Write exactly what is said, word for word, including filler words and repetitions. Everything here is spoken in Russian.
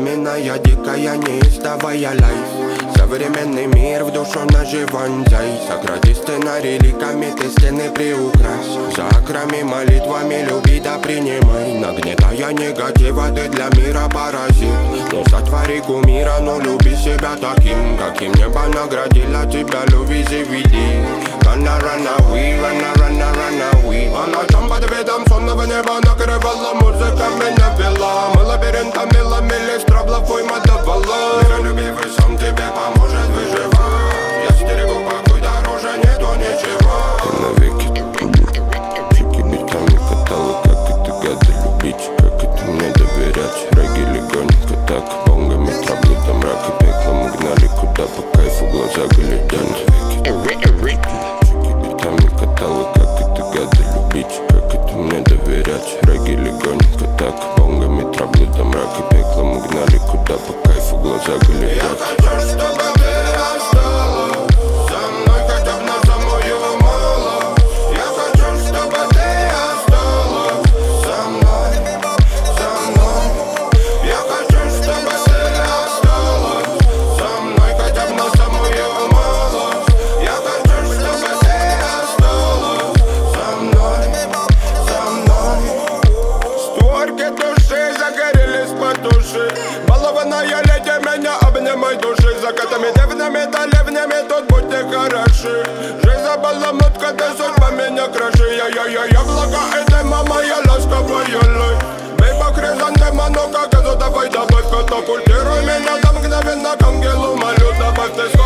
Пламенная, дикая, неистовая лайф. Современный мир в душу наживан зай. Сократи сценарий ликами, ты стены приукрась. За акрами, молитвами люби да принимай. Нагнетая негатива, ты для мира паразит. Ну сотвори кумира, ну люби себя таким, каким небо наградило тебя, люби заведи. Run, run away, run, run, run away. А ночам под видом сонного неба накрывала музыка, меня вела. Мы лабиринтами ломили страблов, уйма давала. Миролюбивый сон тебе поможет выживать. Я стерегу покой, дороже нету ничего. Ты навеки чеки битами катала, как это гады любить, как это мне доверять. Регги легонько так, бонгами травлю до мрака, пекло мы гнали куда по кайфу, глаза глядят. Как это гады любить, как это мне доверять. Регги легонько так, бонгами травлю до мрака, пекло мы гнали куда по кайфу, глаза глядят. Я хочу, чтобы ты осталась со мной хотя бы на самую малость. Я хочу, чтобы ты осталась со мной, со мной. Я хочу, чтобы ты осталась со мной хотя бы на самую малость. Я хочу, чтобы ты осталась со мной, со мной. Створки души загорелись потуши. Балованная леди, меня обнимай души. Закатами, дивными да ливнями тут будьте хороши. Жизнь забаламутка, ты судьба меня краши. Я-я-я, яблоко, это мама, я ласковая лай. Бей по хризантемам, ну как это, давай добавь катапультируй меня до мгновенно к ангелу молю, добавь ты.